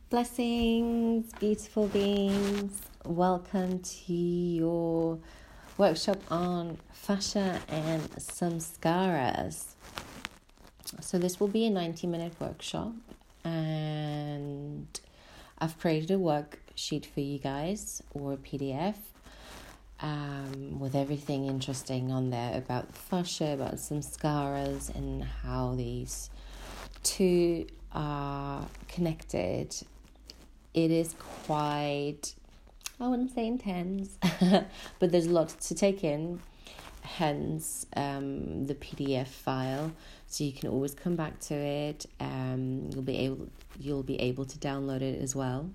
Blessings, beautiful beings. Welcome to your workshop on fascia and samskaras. So this will be a 90-minute workshop, and I've created a worksheet for you guys, or a PDF, with everything interesting on there about fascia, about samskaras, and how these two are connected. It is quite, I wouldn't say intense, but there's a lot to take in, hence the PDF file, so you can always come back to it. You'll be able to download it as well.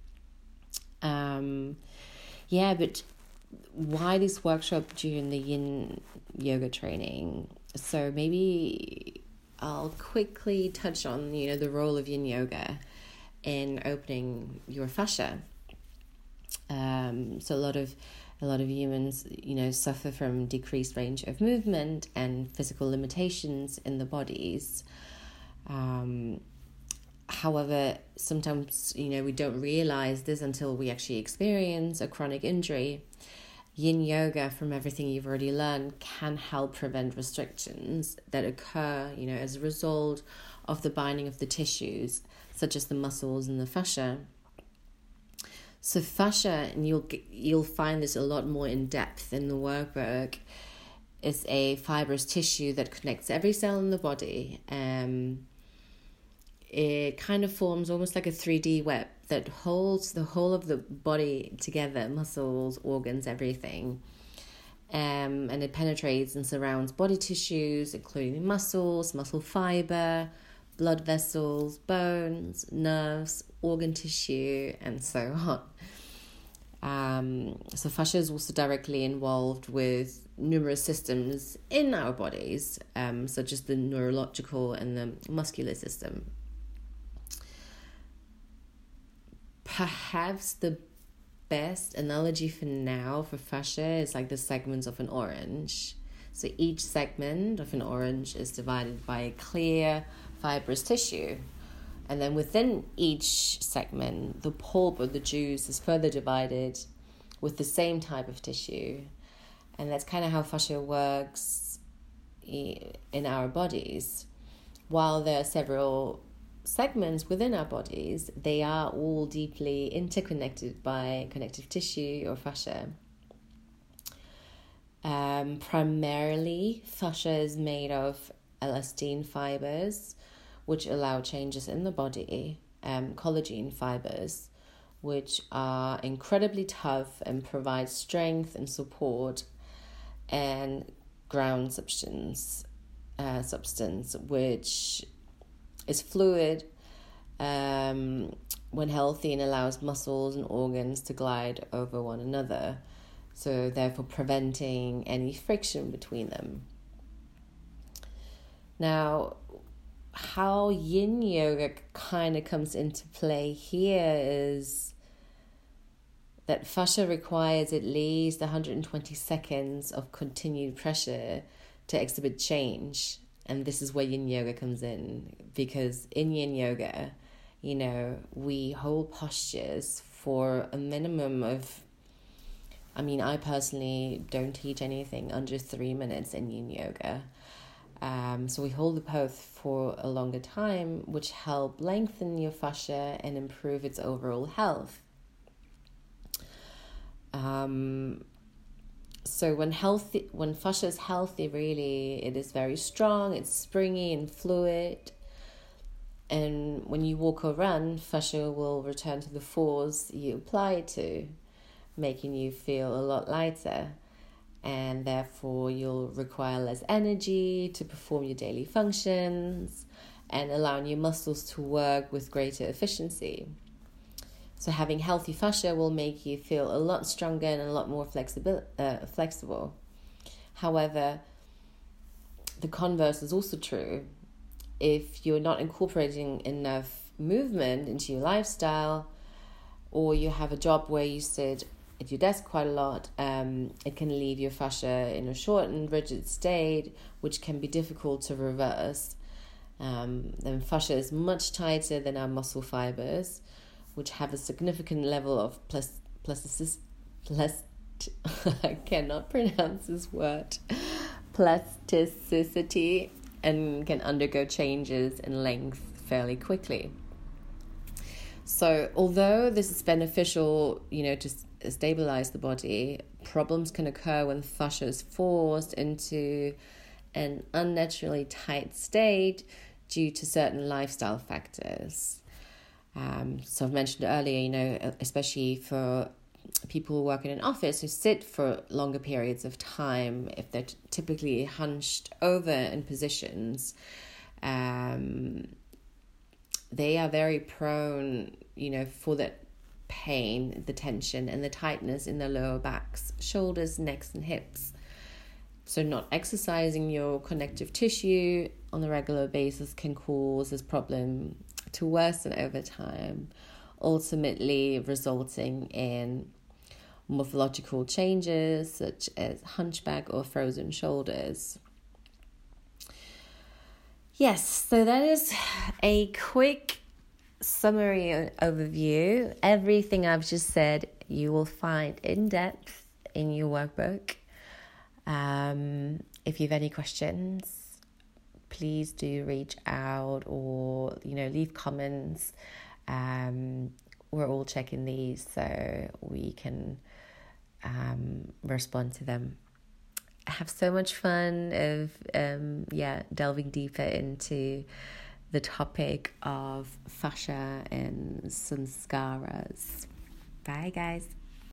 But why this workshop during the yin yoga training? So maybe I'll quickly touch on, the role of yin yoga in opening your fascia. So a lot of humans, suffer from decreased range of movement and physical limitations in the bodies. However, sometimes, we don't realize this until we actually experience a chronic injury. Yin yoga, from everything you've already learned, can help prevent restrictions that occur, as a result of the binding of the tissues, such as the muscles and the fascia. So fascia, and you'll find this a lot more in depth in the workbook, is a fibrous tissue that connects every cell in the body. It kind of forms almost like a 3D web that holds the whole of the body together, muscles, organs, everything. And it penetrates and surrounds body tissues, including muscles, muscle fiber, blood vessels, bones, nerves, organ tissue, and so on. So fascia is also directly involved with numerous systems in our bodies, such as the neurological and the muscular system. Perhaps the best analogy for now for fascia is like the segments of an orange. So each segment of an orange is divided by a clear fibrous tissue. And then within each segment, the pulp or the juice is further divided with the same type of tissue. And that's kind of how fascia works in our bodies. While there are several segments within our bodies, they are all deeply interconnected by connective tissue or fascia. Primarily, fascia is made of elastin fibers, which allow changes in the body, collagen fibers, which are incredibly tough and provide strength and support, and ground substance, which is fluid when healthy and allows muscles and organs to glide over one another, so therefore preventing any friction between them. Now, how yin yoga kind of comes into play here is that fascia requires at least 120 seconds of continued pressure to exhibit change. And this is where yin yoga comes in, because in yin yoga, we hold postures for a minimum of, I personally don't teach anything under 3 minutes in yin yoga. So we hold the pose for a longer time, which help lengthen your fascia and improve its overall health. So when fascia is healthy, really, it is very strong, it's springy and fluid. And when you walk or run, fascia will return to the force you apply it to, making you feel a lot lighter. And therefore, you'll require less energy to perform your daily functions and allowing your muscles to work with greater efficiency. So having healthy fascia will make you feel a lot stronger and a lot more flexible. However, the converse is also true. If you're not incorporating enough movement into your lifestyle, or you have a job where you sit at your desk quite a lot, it can leave your fascia in a short and rigid state, which can be difficult to reverse. Then fascia is much tighter than our muscle fibers, which have a significant level of I cannot pronounce this word, plasticity, and can undergo changes in length fairly quickly. So although this is beneficial, to stabilize the body, problems can occur when fascia is forced into an unnaturally tight state due to certain lifestyle factors. So I've mentioned earlier, especially for people who work in an office who sit for longer periods of time, if they're typically hunched over in positions, they are very prone, for that pain, the tension and the tightness in their lower backs, shoulders, necks and hips. So not exercising your connective tissue on a regular basis can cause this problem to worsen over time, ultimately resulting in morphological changes such as hunchback or frozen shoulders. Yes, so that is a quick summary and overview. Everything I've just said you will find in depth in your workbook. If you have any questions, please do reach out or leave comments. We're all checking these so we can respond to them. I have so much fun of delving deeper into the topic of fascia and sanskaras. Bye guys.